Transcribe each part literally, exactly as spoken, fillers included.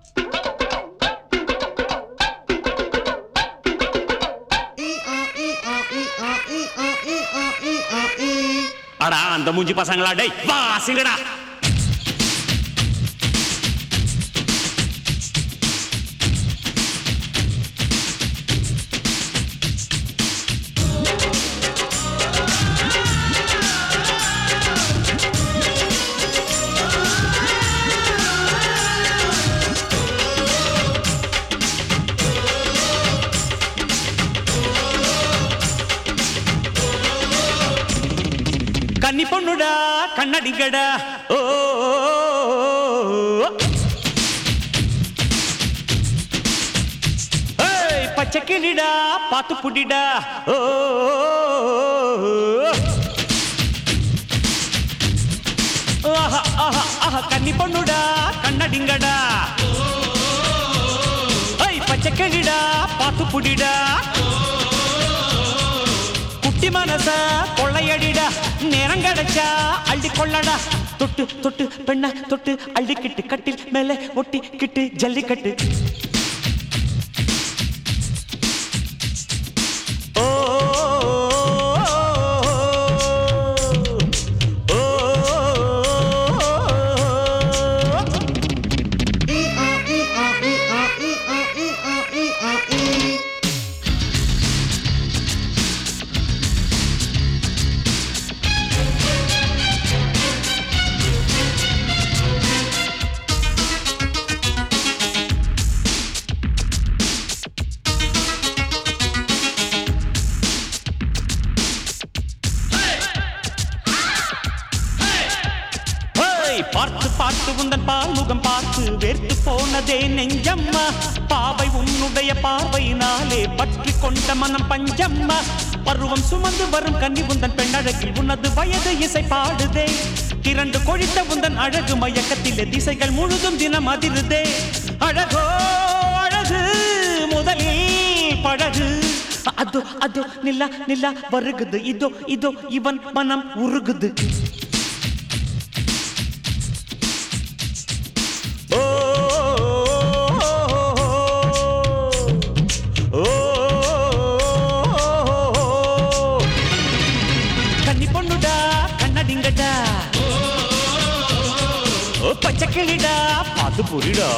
அடா அந்த மூஞ்சி பசங்களா டேய் வா சிங்கடா. கன்னி பொண்ணுடா கண்ணடிங்கடா ஓ பச்சை கிளிடா பாத்து புடிடா ஓ ஆஹா ஆஹா ஆஹா கன்னி பொண்ணுடா கண்ணடிங்கடா பச்சை கிளிடா பாத்து புடிடா குட்டி மனச கொள்ளையடிடா நேரம் கிடைச்சா அள்ளி கொள்ளடா தொட்டு தொட்டு பெண்ண தொட்டு அள்ளிக்கிட்டு கட்டில் மேலே ஒட்டி கிட்டு ஜல்லிக்கட்டு ஓ பார்த்து பார்த்து உந்தன் பால்முகம் பார்த்து வேர்த்து போனதே நெஞ்சம்மா பாவை உன்னுடைய பார்வையினாலே பற்றி கொண்ட மனம் பஞ்சம்மா பருவம் சுமந்து வரும் கன்னி உந்தன் பெண்ணழகில் உனது வயது இசை பாடுதே இரண்டு கொழித்த உந்தன் அழகு மயக்கத்திலே திசைகள் முழுதும் தினம் அதிருதே அழகோ அழகு முதலில் பழகு அதோ அதோ நில்லா நில்லா வருகுது இதோ இதோ இவன் மனம் உருகுது பச்சை கிளிடா பாத்து புரிடா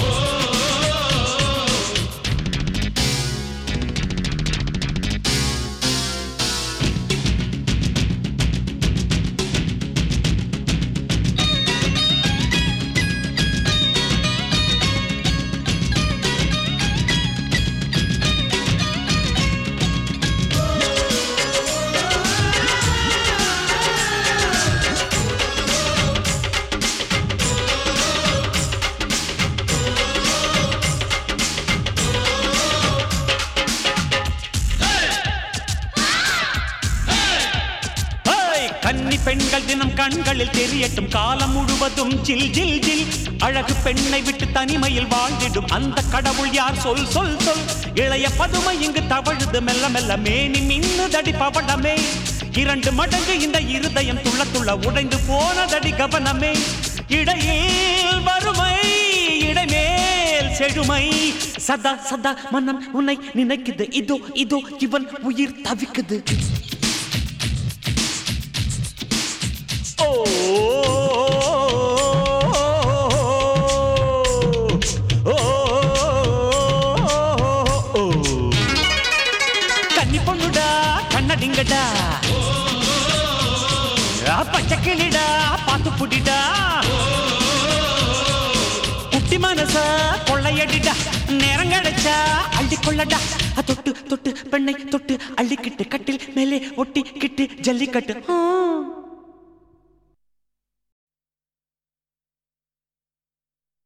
கன்னி பெண்கள் தினம் கண்களில் தெரியட்டும் காலம் முழுவதும் ஜில் ஜில் ஜில் அழகு பெண்ணை விட்டு தனிமையில் வாழ்ந்திடும் அந்த கடவுள் யார் சொல் சொல் சொல் இளைய பதுமை இங்கு தவழுது மெல்ல மெல்ல மேனி மின்னுதடி பவடமே இரண்டு மடங்கு இந்த இருதயம் துள்ள துள்ள உடைந்து போனதடி கவனமே இடையில் வறுமை இடைமேல் செழுமை சதா சதா மனம் உன்னை நினைக்குது இதோ இதோ இவன் உயிர் தவிக்குது கன்னி பொண்ணுடா கண்ணடிங்கடா பச்சை கிளிடா பாத்து புடிடா குட்டி மனச கொள்ளையடிடா நேரம் கிடைச்சா அள்ளி கொள்ளடா தொட்டு தொட்டு பெண்ணை தொட்டு அள்ளிக்கிட்டு கட்டில் மேலே ஒட்டி கிட்டு ஜல்லிக்கட்டு